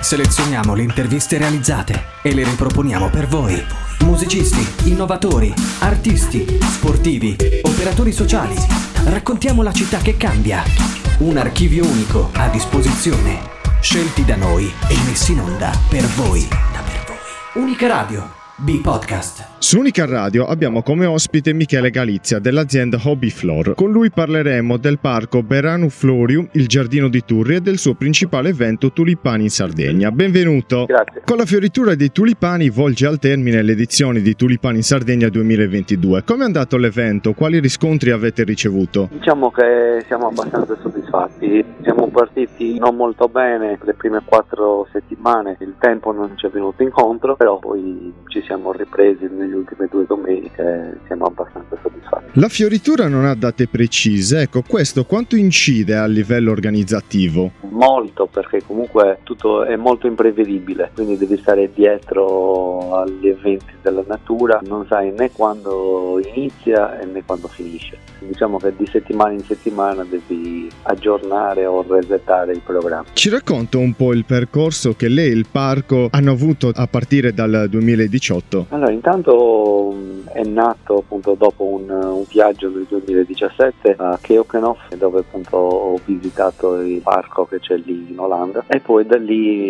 Selezioniamo le interviste realizzate e le riproponiamo per voi. Musicisti, innovatori, artisti, sportivi, operatori sociali. Raccontiamo la città che cambia. Un archivio unico a disposizione. Scelti da noi e messi in onda per voi. Unica Radio. B-Podcast. Su Unica Radio abbiamo come ospite Michele Galizia dell'azienda Hobby Floor. Con lui parleremo del parco Beranu Florium, il giardino di Turri, e del suo principale evento Tulipani in Sardegna. Benvenuto. Grazie. Con la fioritura dei tulipani volge al termine l'edizione di Tulipani in Sardegna 2022. Come è andato l'evento? Quali riscontri avete ricevuto? Diciamo che siamo abbastanza soddisfatti. Siamo partiti non molto bene le prime 4 settimane, il tempo non ci è venuto incontro, però poi ci siamo ripresi negli ultime 2 domeniche e siamo abbastanza soddisfatti. La fioritura non ha date precise, ecco, questo quanto incide a livello organizzativo? Molto, perché comunque tutto è molto imprevedibile, quindi devi stare dietro agli eventi della natura, non sai né quando inizia né quando finisce. Diciamo che di settimana in settimana devi aggiornare o resettare il programma. Ci racconta un po' il percorso che lei e il parco hanno avuto a partire dal 2018? Allora, intanto è nato appunto dopo un viaggio nel 2017 a Keukenhof, dove appunto ho visitato il parco che c'è lì in Olanda, e poi da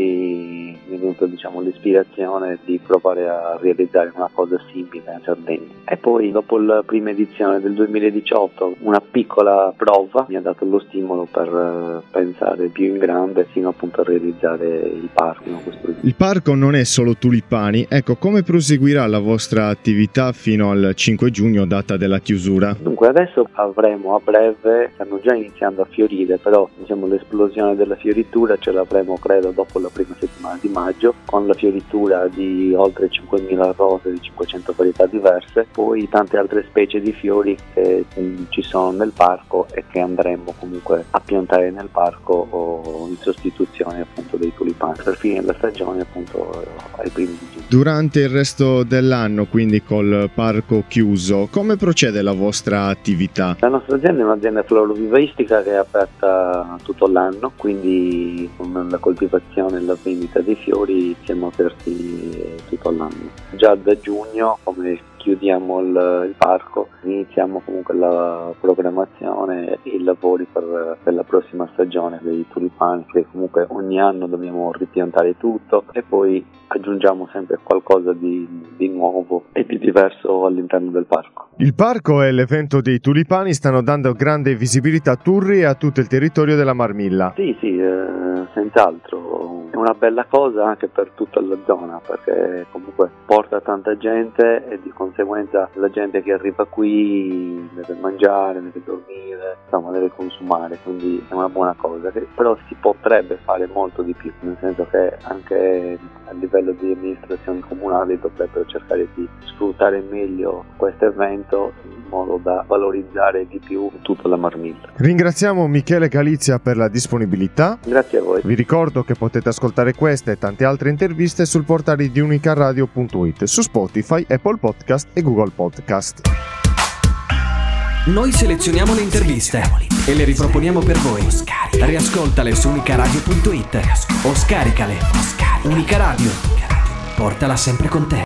lì mi è venuta, diciamo, l'ispirazione di provare a realizzare una cosa simile in Sardegna. E poi dopo la prima edizione del 2018 una piccola prova mi ha dato lo stimolo per pensare più in grande fino appunto a realizzare il parco. Il parco non è solo tulipani, ecco, come proseguirà la vostra attività fino al 5 giugno, data della chiusura? Dunque adesso avremo a breve, stanno già iniziando a fiorire, però diciamo l'esplosione della fioritura ce l'avremo credo dopo la prima settimana di maggio, con la fioritura di oltre 5.000 rose di 500 varietà diverse, poi tante altre specie di fiori che ci sono nel parco e che andremo comunque a piantare nel parco o in sostituzione appunto dei tulipani per finire la stagione appunto ai primi di giugno. Durante il resto dell'anno, quindi col parco chiuso, come procede la vostra attività? La nostra azienda è un'azienda florovivaistica che è aperta tutto l'anno, quindi con la coltivazione e la vendita dei fiori siamo aperti tutto l'anno. Già da giugno, come chiudiamo il parco, iniziamo comunque la programmazione e i lavori per la prossima stagione dei tulipani, che comunque ogni anno dobbiamo ripiantare tutto e poi aggiungiamo sempre qualcosa di nuovo e di diverso all'interno del parco. Il parco e l'evento dei tulipani stanno dando grande visibilità a Turri e a tutto il territorio della Marmilla. Sì, senz'altro. È una bella cosa anche per tutta la zona, perché comunque porta tanta gente e di conseguenza la gente che arriva qui deve mangiare, deve dormire, insomma deve consumare, quindi è una buona cosa, che però si potrebbe fare molto di più, nel senso che anche a livello di amministrazioni comunali dovrebbero cercare di sfruttare meglio questo evento in modo da valorizzare di più tutta la Marmilla. Ringraziamo Michele Galizia per la disponibilità. Grazie a voi. Vi ricordo che potete ascoltare queste e tante altre interviste sul portale di unicaradio.it, su Spotify, Apple Podcast e Google Podcast. Noi selezioniamo le interviste e le riproponiamo per voi. Riascoltale su unicaradio.it o scaricale. Unica Radio. Portala sempre con te.